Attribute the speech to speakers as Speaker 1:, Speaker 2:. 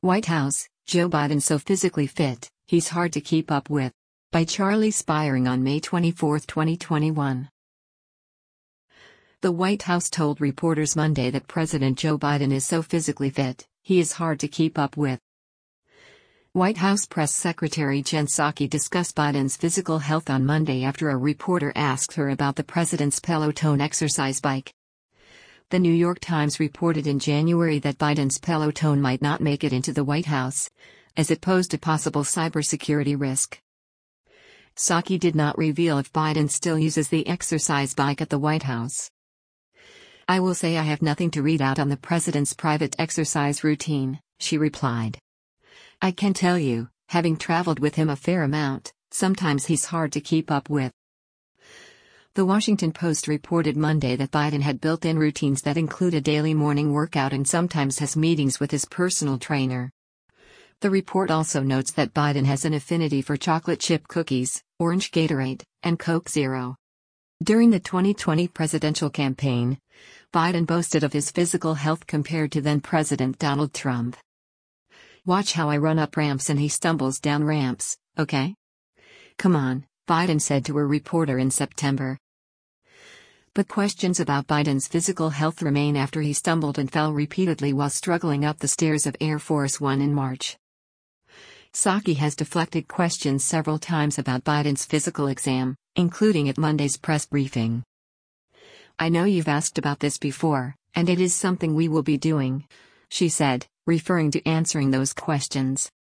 Speaker 1: White House, Joe Biden so physically fit, he's hard to keep up with. By Charlie Spiering on May 24, 2021. The White House told reporters Monday that President Joe Biden is so physically fit, he is hard to keep up with. White House Press Secretary Jen Psaki discussed Biden's physical health on Monday after a reporter asked her about the president's Peloton exercise bike. The New York Times reported in January that Biden's Peloton might not make it into the White House, as it posed a possible cybersecurity risk. Psaki did not reveal if Biden still uses the exercise bike at the White House. "I will say I have nothing to read out on the president's private exercise routine," she replied. "I can tell you, having traveled with him a fair amount, sometimes he's hard to keep up with." The Washington Post reported Monday that Biden had built-in routines that include a daily morning workout and sometimes has meetings with his personal trainer. The report also notes that Biden has an affinity for chocolate chip cookies, orange Gatorade, and Coke Zero. During the 2020 presidential campaign, Biden boasted of his physical health compared to then-President Donald Trump. "Watch how I run up ramps and he stumbles down ramps, okay? Come on," Biden said to a reporter in September. But questions about Biden's physical health remain after he stumbled and fell repeatedly while struggling up the stairs of Air Force One in March. Psaki has deflected questions several times about Biden's physical exam, including at Monday's press briefing. "I know you've asked about this before, and it is something we will be doing," she said, referring to answering those questions.